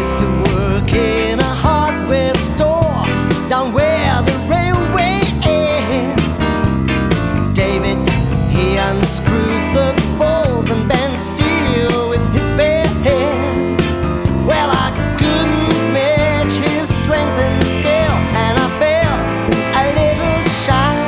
used to work in a hardware store down where the railway ends. David, he unscrewed the bolts and bent steel with his bare hands. Well, I couldn't match his strength and skill, and I felt a little shy.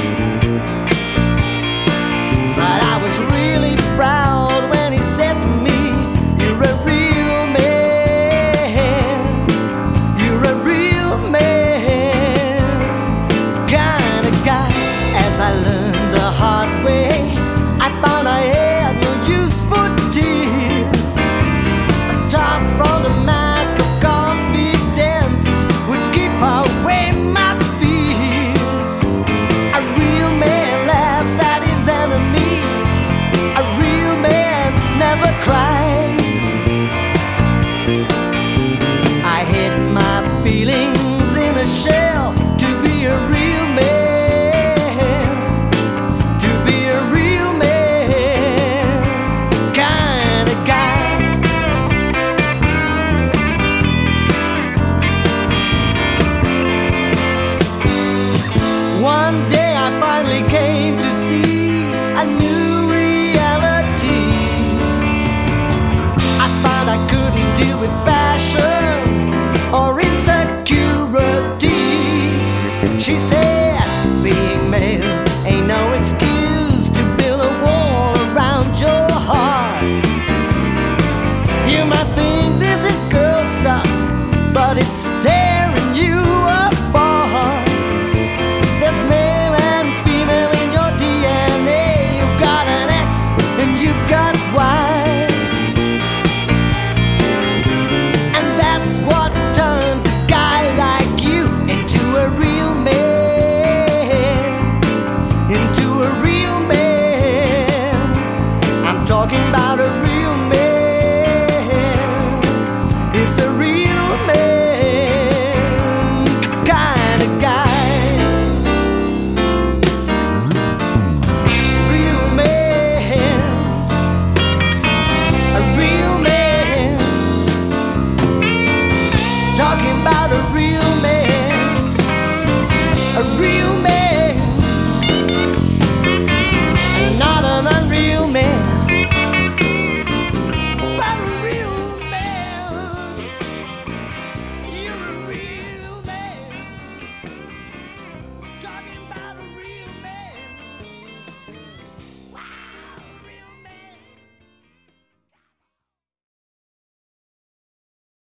But I was really proud when he said to me, "You're a real man, you're a real man kind of guy." As I learned the hard way, I found I had no use for tears. A tough front, a mask of confidence would keep away my fears. A real man laughs at his enemies. A real man never cries.